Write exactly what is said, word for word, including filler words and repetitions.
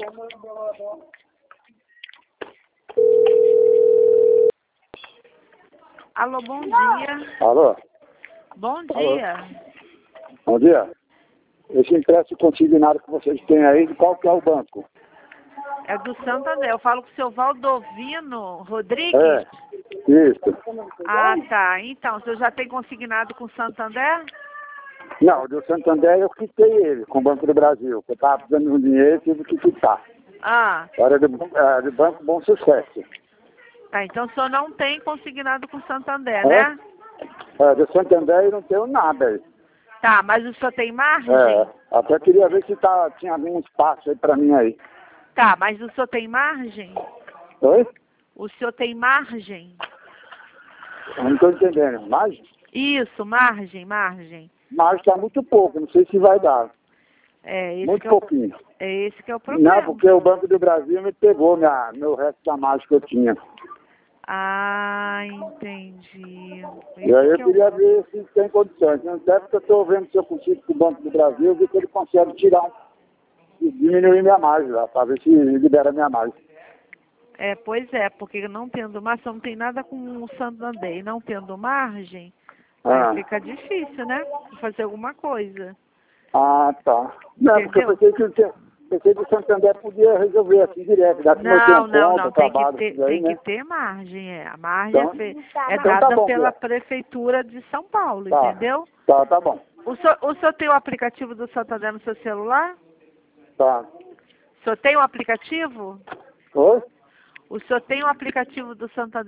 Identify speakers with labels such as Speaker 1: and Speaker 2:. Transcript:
Speaker 1: Alô, bom dia.
Speaker 2: Alô?
Speaker 1: Bom dia.
Speaker 2: Bom dia. Esse empréstimo consignado que vocês têm aí, de qual que é o banco?
Speaker 1: É do Santander. Eu falo com o seu Valdovino Rodrigues?
Speaker 2: É, isso.
Speaker 1: Ah, tá. Então, o senhor já tem consignado com o Santander?
Speaker 2: Não, do Santander eu quitei ele com o Banco do Brasil. Eu estava precisando de um dinheiro e tive que quitar.
Speaker 1: Ah,
Speaker 2: Era do, é, do Banco Bom Sucesso.
Speaker 1: tá. Então, o senhor não tem consignado com o Santander,
Speaker 2: É?
Speaker 1: né?
Speaker 2: É, do Santander eu não tenho nada aí.
Speaker 1: Tá, mas o senhor tem margem?
Speaker 2: É, até queria ver se tá, tinha algum espaço aí pra mim aí.
Speaker 1: Tá, mas o senhor tem margem?
Speaker 2: Oi?
Speaker 1: O senhor tem margem?
Speaker 2: Eu não estou entendendo. Mas,
Speaker 1: Isso, margem, margem.
Speaker 2: mas tá muito pouco, não sei se vai dar.
Speaker 1: É esse,
Speaker 2: Muito
Speaker 1: que é, o,
Speaker 2: pouquinho.
Speaker 1: é esse que é o problema.
Speaker 2: Não, porque o Banco do Brasil me pegou minha, meu resto da margem que eu tinha.
Speaker 1: Ah, entendi. Esse
Speaker 2: E aí eu
Speaker 1: que é o-
Speaker 2: queria ver se tem condições. Não deve que eu estou vendo se eu consigo com o Banco do Brasil, ver se ele consegue tirar, diminuir minha margem lá, para ver se libera minha margem.
Speaker 1: É, pois é, porque não tendo margem, não tem nada com o Santander, e não tendo margem,
Speaker 2: Ah,
Speaker 1: aí fica difícil, né? Fazer alguma coisa.
Speaker 2: ah tá. Não, porque eu
Speaker 1: Entendeu?
Speaker 2: pensei que, eu- pensei que o Santander podia resolver assim direto. Já que eu tenho
Speaker 1: Não, não,
Speaker 2: conta,
Speaker 1: não, tem que
Speaker 2: trabalho,
Speaker 1: ter,
Speaker 2: isso aí,
Speaker 1: tem
Speaker 2: né?
Speaker 1: que ter margem, é. A margem é,
Speaker 2: Então,
Speaker 1: fe- é
Speaker 2: então tá
Speaker 1: dada
Speaker 2: bom,
Speaker 1: pela
Speaker 2: Pia.
Speaker 1: Prefeitura de São Paulo,
Speaker 2: Tá,
Speaker 1: entendeu?
Speaker 2: tá, tá bom.
Speaker 1: O senhor, o senhor tem o aplicativo do Santander no seu celular?
Speaker 2: Tá.
Speaker 1: O senhor tem o aplicativo?
Speaker 2: Oi?
Speaker 1: O senhor tem o aplicativo do Santander?